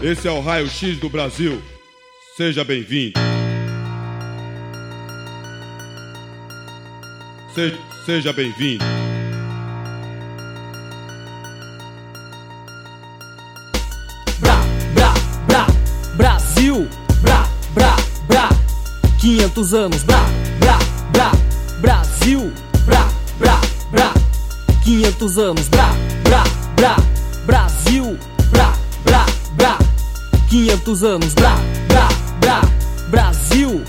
Esse é o Raio X do Brasil. Seja bem-vindo. Seja bem-vindo. Brasil, 500 anos, Brasil, 500 anos, Brasil, 500 anos, Brasil,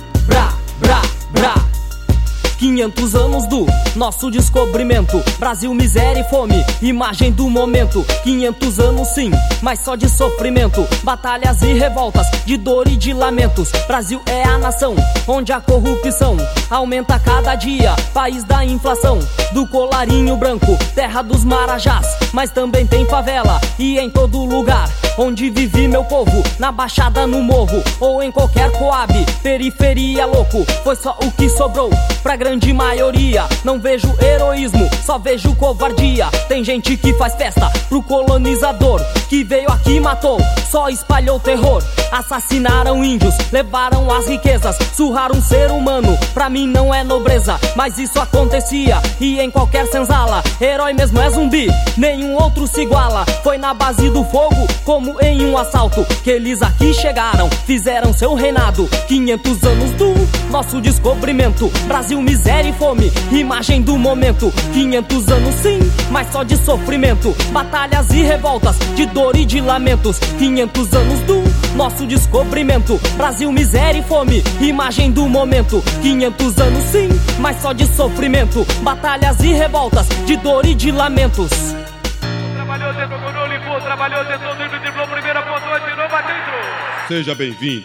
500 anos do nosso descobrimento. Brasil, miséria e fome, imagem do momento. 500 anos sim, mas só de sofrimento, batalhas e revoltas, de dor e de lamentos. Brasil é a nação onde a corrupção aumenta cada dia, país da inflação, do colarinho branco, terra dos marajás. Mas também tem favela e em todo lugar onde vive meu povo, na baixada, no morro ou em qualquer coab, periferia louco. Foi só o que sobrou pra grande maioria. Não vejo heroísmo, só vejo covardia. Tem gente que faz festa pro colonizador, que veio aqui e matou, só espalhou terror. Assassinaram índios, levaram as riquezas, surraram um ser humano. Pra mim não é nobreza, mas isso acontecia e em qualquer senzala. Herói mesmo é zumbi, nenhum outro se iguala. Foi na base do fogo, como em um assalto, que eles aqui chegaram, fizeram seu reinado. 500 anos do nosso descobrimento. Brasil, miséria e fome, imagem do momento. 500 anos sim, mas só de sofrimento, batalhas e revoltas, de dor e de lamentos. 500 anos do nosso descobrimento. Brasil, miséria e fome, imagem do momento. 500 anos sim, mas só de sofrimento, batalhas e revoltas, de dor e de lamentos. Trabalhou, tentou, não limpou, trabalhou, tentou, driblou, primeira pontua, tirou, bateu, entrou. Seja bem-vindo.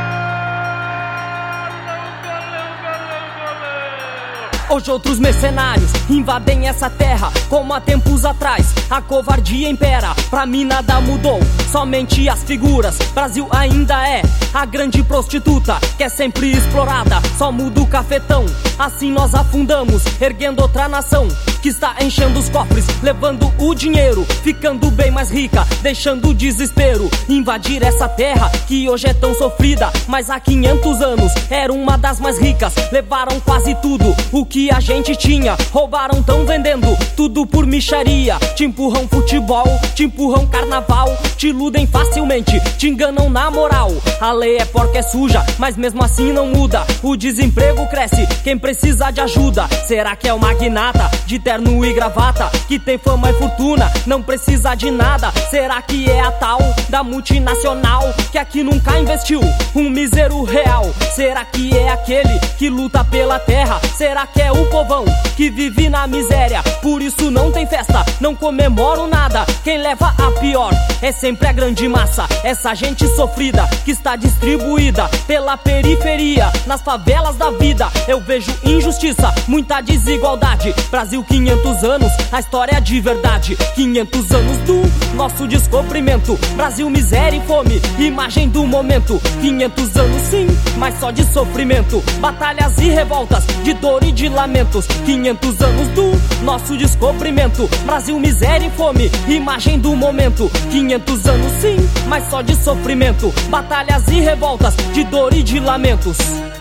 Hoje outros mercenários invadem essa terra, como há tempos atrás a covardia impera. Pra mim nada mudou, somente as figuras. Brasil ainda é a grande prostituta, que é sempre explorada, só muda o cafetão. Assim nós afundamos, erguendo outra nação que está enchendo os cofres, levando o dinheiro, ficando bem mais rica, deixando o desespero invadir essa terra que hoje é tão sofrida, mas há 500 anos era uma das mais ricas. Levaram quase tudo o que a gente tinha, roubaram, tão vendendo tudo por mixaria. Te empurram futebol, te empurram carnaval, te iludem facilmente, te enganam na moral. A lei é porca, é suja, mas mesmo assim não muda. O desemprego cresce, quem precisa de ajuda? Será que é o magnata de terno e gravata, que tem fama e fortuna, não precisa de nada? Será que é a tal da multinacional, que aqui nunca investiu um mísero real? Será que é aquele que luta pela terra? Será que é o povão que vive na miséria? Por isso não tem festa, não comemoram nada. Quem leva a pior é sempre a grande massa, essa gente sofrida que está distribuída pela periferia, nas favelas da vida. Eu vejo injustiça, muita desigualdade. Brasil, 500 anos, a história de verdade. 500 anos do nosso descobrimento. Brasil, miséria e fome, imagem do momento. 500 anos sim, mas só de sofrimento, batalhas e revoltas, de dor e de lamentos. 500 anos do nosso descobrimento. Brasil, miséria e fome, imagem do momento. 500 anos sim, mas só de sofrimento, batalhas e revoltas, de dor e de lamentos.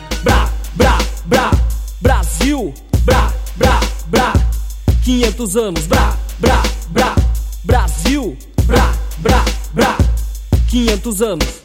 Brasil, 500 anos, Brasil, 500 anos.